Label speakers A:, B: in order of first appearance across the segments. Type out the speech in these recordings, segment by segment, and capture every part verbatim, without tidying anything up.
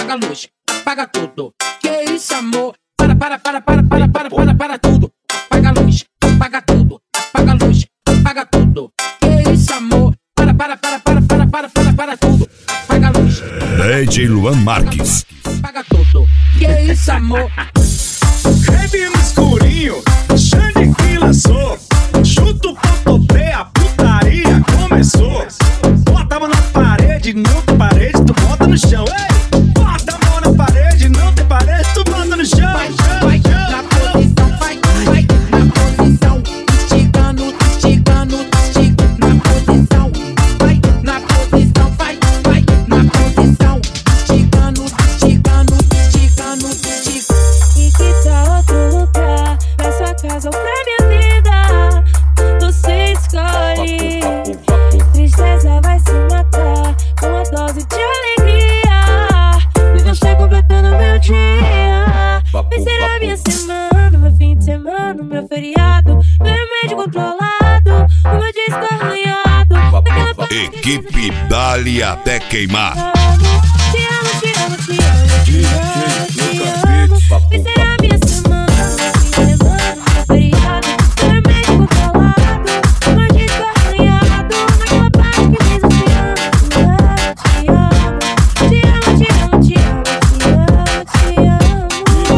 A: apaga a luz, apaga tudo. Que isso, amor? Para, para, para, para, para, para, para, para tudo. Apaga a luz, apaga tudo. Apaga a luz, apaga tudo. Que isso, amor? Para, para, para, para, para, para, para, para tudo. Apaga a luz.
B: D J Luan Marques.
A: Apaga tudo. Que isso, amor?
C: Rave no escurinho, Xande que lançou. Chuta o popopé, a putaria começou. Bota a mão na parede, não tem parede, tu bota no chão. Ei! Bota a mão na parede, não tem parede, tu bota no chão.
A: Vai, vai, na posição, vai, vai, na posição. Esticando, esticando, esticando, na posição. Vai, na posição, vai, vai, na posição. Esticando, esticando, esticando, esticando.
D: E que tal outro lugar, pra sua casa ou pra minha vida? Você escolhe. Tristeza vai se matar com uma dose de alegria. E você completando meu dia. Vai ser a minha semana, meu fim de semana, meu feriado, meu remédio controlado, o meu disco arranhado.
B: Equipe Dali até queimar.
D: Te amo, te amo, te amo, te amo, te amo. Vai ser a minha semana, meu fim de semana, meu feriado, meu remédio controlado, o meu disco arranhado, naquela parte que diz eu te amo, te amo, te amo, te amo, te amo, te amo, te amo.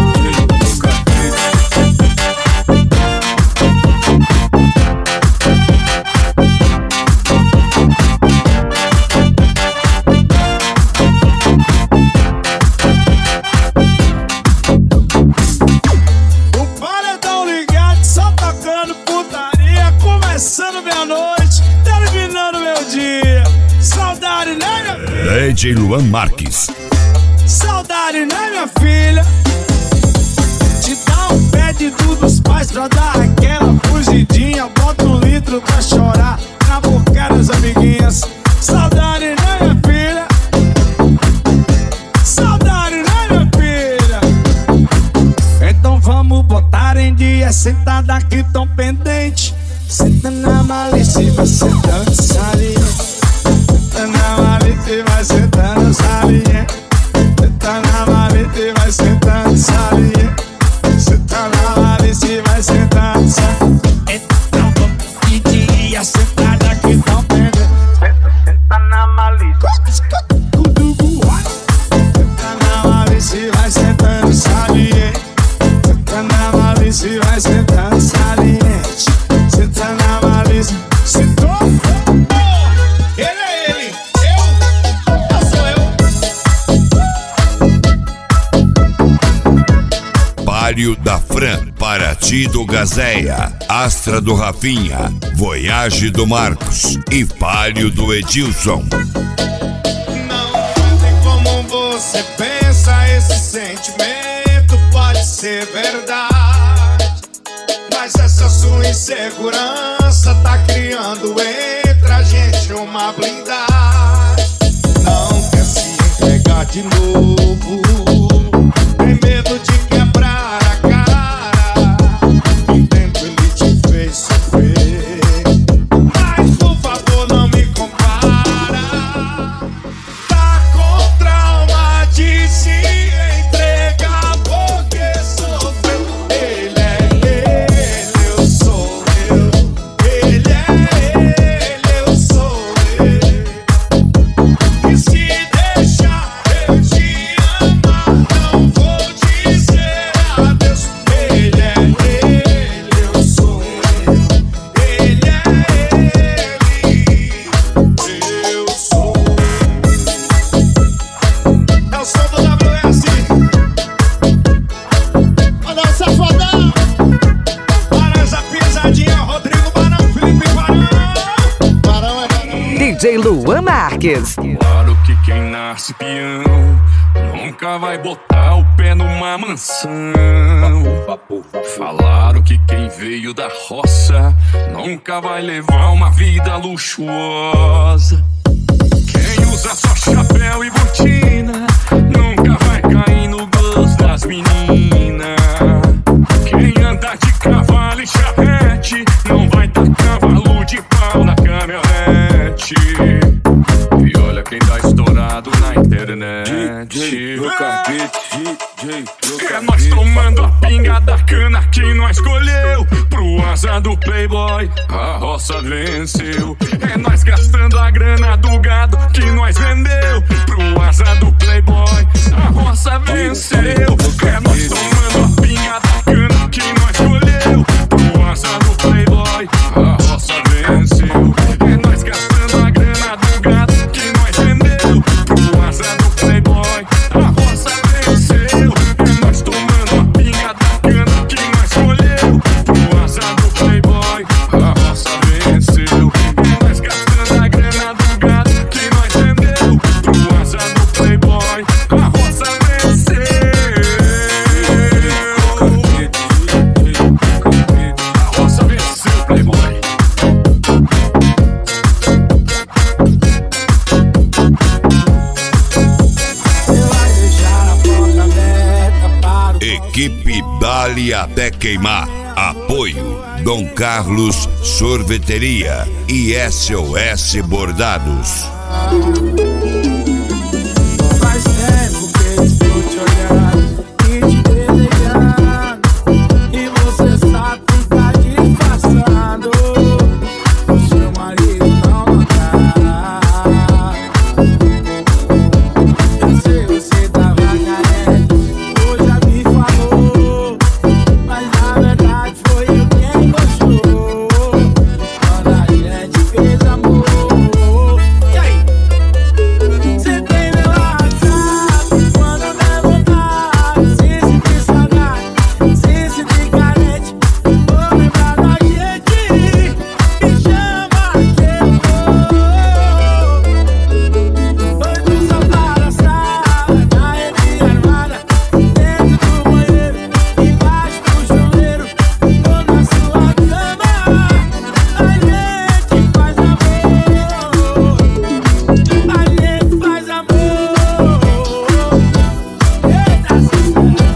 C: O paredão ligado, só tocando putaria. Começando minha noite, terminando meu dia. Saudade, né, minha filha?
B: D J Luan Marques.
C: Saudade, né, minha filha? Te dá um pé de tudo os pais pra dar aquela fugidinha. Bota um litro pra chorar na boca das amiguinhas. Saudade, né, minha filha? Saudade, né, minha filha? Então vamos botar em dia. Sentada aqui tão pendente. Senta na malícia e vai sentando saliente. Senta na malícia e vai sentando saliente. Senta na malícia e vai sentando saliente. Senta na malícia e vai sentando saliente. Então vamos de dia. Sentada aqui tão pendente. Senta, senta na malícia. Senta na malícia e vai sentando saliente. Senta na malícia e vai sentando saliente. Senta na malícia. Sentou? Ele é ele. Eu. Eu sou eu.
B: Páreo da Fran, Paraty do Gazéia, Astra do Rafinha, Voyage do Marcos e Páreo do Edilson.
C: Não tem como você pensa, esse sentimento pode ser verdade. Mas essa sua insegurança tá criando entre a gente uma blindagem. Não quer se entregar de novo, tem medo de quebrar a cara. Um tempo ele te fez sofrer, mas por favor não me compara. Tá com trauma de se entregar porque sofreu. Ele é ele, eu sou eu. Ele é ele, eu sou eu. E se deixar eu te amar, não vou dizer adeus. Ele é ele, eu sou eu. Ele é ele, eu sou. É o som do W S. Olha o safadão. Laranja pisadinha, Rodrigo Barão, Felipe Barão. Barão é
E: D J Luan Marques.
F: Claro que quem nasce peão nunca vai botar o pé numa mansão. Falaram que quem veio da roça nunca vai levar uma vida luxuosa. Quem usa só chapéu e botina nunca vai cair no gosto das meninas. Quem anda de cavalo e charrete não vai dar cavalo de pau na caminhonete. E olha quem tá estourado na internet. D J no carpete, D J no carpete. É nós tomando a pinga da cana que nós escolheu. Pro asa do playboy, a roça venceu. É nós gastando a grana do gado que nós vendeu. Pro asa do playboy, a roça venceu. É nós tomando a pinga da cana que nós escolheu. Pro asa do playboy, a roça venceu. É nós gastando a grana do gado que nós vendeu. Pro asa do playboy, a roça venceu. É nós tomando a pinga da cana que nós escolheu. Pro asa do playboy, a roça venceu. É nós gastando a grana do gado que nós vendeu. Pro asa do playboy, a roça venceu. A roça venceu, playboy.
B: Equipe Dali até queimar. Apoio Dom Carlos Sorveteria e S O S Bordados.
G: Faz tempo que eu estou te olhando e te desejando, e você sabe ficar disfarçando. O seu marido não notar. Eu sei, você tava carente, hoje já me falou, mas na verdade foi eu quem gostou. Quando a gente fez amor. E aí? Você tem meu WhatsApp, quando eu der vontade. Se sentir saudade, se sentir carente, vou lembrar da gente. Me chama que eu vou. Foi do sofá da sala, na rede armada, dentro do banheiro, embaixo do chuveiro, ou na sua cama. A gente faz amor, a gente faz amor. Eita, sincera.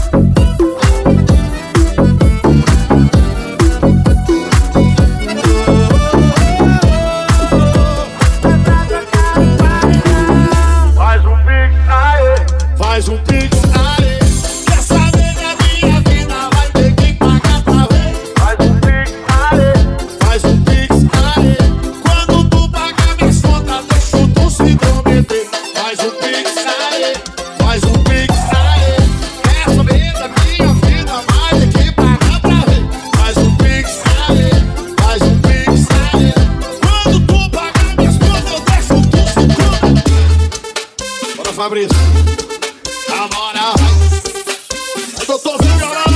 C: Faz um pix, aê. Quer saber da minha vida? Vai ter que pagar pra ver. Faz um pix, aê. Faz um pix, aê. Quando tu pagar minhas contas, deixa tu se prometer. Faz um pix, aê. Faz um pix, aê. Quer saber da minha vida? Vai ter que pagar pra ver. Faz um pix, aê. Faz um pix, aê. Quando tu pagar minhas contas, eu deixo tu se prometer. Bora, Fabrício. Agora, eu tô ficando.